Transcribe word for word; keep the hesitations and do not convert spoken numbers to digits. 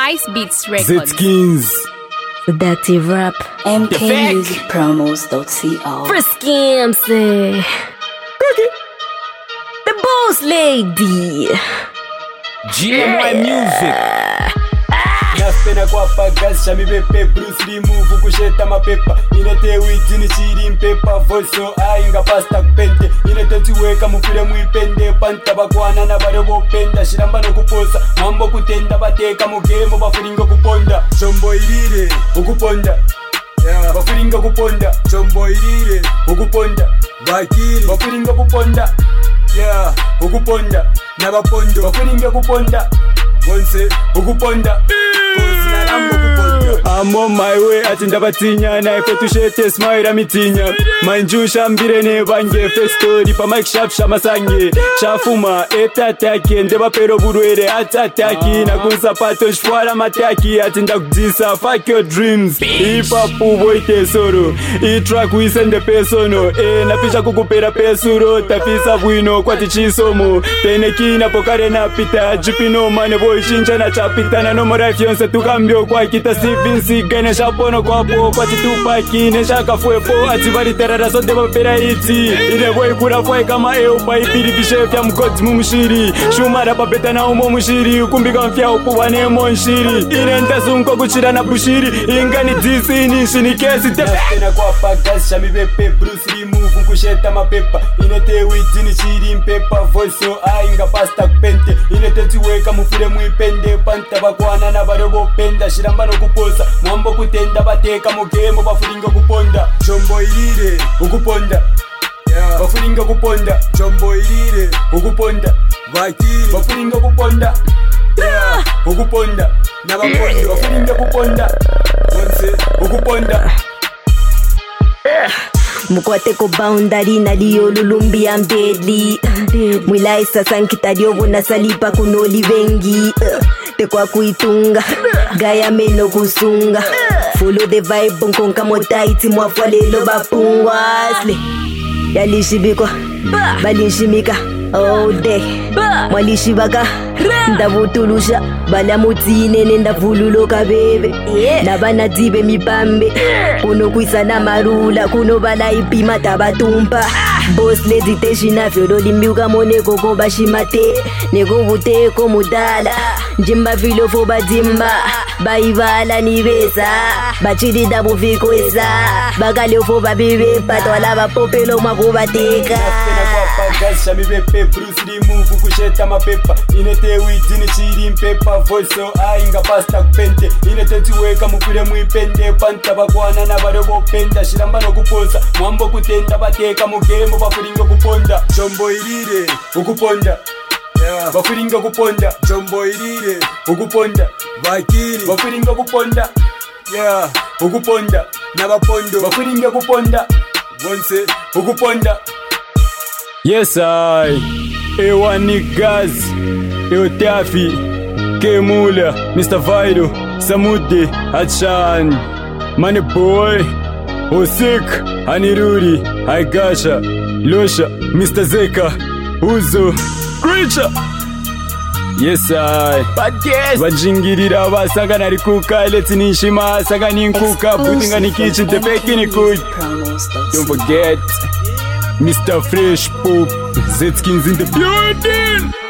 Nice Beats Records. Zskins. Seductive Rap. M K Music Promos dot co. Frisky M C. The Boss Lady. G M Y Music. Naspena kwa pagas shami bepe Bruce Lee move kusheta mapepa inete witini chiri mpepa voice so ainga pasta kupente inete tiweka mufile muipende panta bakwana na bare bopenda shiramba no kuposa mambo kutenda bateka mugemo bafuringa kuponda chombo irire ukuponda yeah bafuringa kuponda chombo irire ukuponda bakiri bafuringa kuponda yeah ukuponda na bapondo bafuringa kuponda bonse ukuponda. I'm on my way ati ndabatinya na efe tushete smile mitinya manjusha mbire ne bange fe story pa mic sharp shamasange chafuma etatake ndeba pero burwere atataki na kunsapato shwara mataki ati ndakudisa fuck your dreams hip hop boy tesoro I track we send the persono e napisha kukupera pesuro tafisa bwino kwati chisomo tenekina pokare na pita jupino mane boy chincha na chapita na no more fiance tukambio kwa kita Vinci gane shapono kwa po kwa tupaki ne shaka fuepo ati bari terara so deba pera iti ile boy kura foi kama eu pai piri bishef ya mkoti mumushiri shumara papeta na umo mushiri kumbika mfya upuwane monshiri ile ntasunko kuchira na bushiri ingani disi ni shinikesi tena kwa pagas shami bepe Bruce Lee move kusheta mapepa inete witini chiri mpepa voice so ainga pasta kupente inete tiweka mufile muipende panta bakwana na bare bopenda shiramba no kuposa mambo kutenda bateka mugemo bafuringa kuponda chombo irire ukuponda yeah bafuringa kuponda chombo irire ukuponda bakiri bafuringa kuponda yeah ukuponda na bapondo bafuringa kuponda bonse ukuponda. Mukwate ko boundary na liyo lulumbi am deadly Mwila isa sankita diobo na salipa kunoli vengi Te kwa kuitunga Gaya meno kusunga Follow the vibe nkonka motaiti mwafwa lelo bapungwa Asle Yalishibikwa Balinshimika all day Mwalishibaka Ndavutulusha Bala mutine nenda vululoka bebe Nabana dibe mipambe Kuno kuisa na marula Kuno bala ipima tabatumpa Boss lady te shinafyo Doli mbiuka mone koko bashimate Neko vute ko mudala Jimba filo fo badimba Baibala ni besa Bachidi dabu fiko esa Bagalio fo babibe Patwala bapopelo mwako bateka Pagas shami bepe Bruce Lee move kusheta mapepa inete witini chiri mpepa voice so ainga pasta kupente inete tiweka mufile muipende panta bakwana na bare bopenda shiramba no kuposa mambo kutenda bateka mugemo bafuringa kuponda chombo irire ukuponda yeah bafuringa kuponda chombo irire ukuponda bakiri bafuringa kuponda yeah ukuponda na bapondo bafuringa kuponda bonse ukuponda. Yes I A one niggas Eotafi Kemula Mister Vido Samude Achan Money Boy Osik Aniruri Aigasha Losha Mister Zeka Uzo Creature. Yes I But yes Bajingirira basaga nari kuka Let's nishima saga ninkuka Putinga nikichi tepeki ni kuj Don't forget Mister Fresh Poop, Zskins in the building.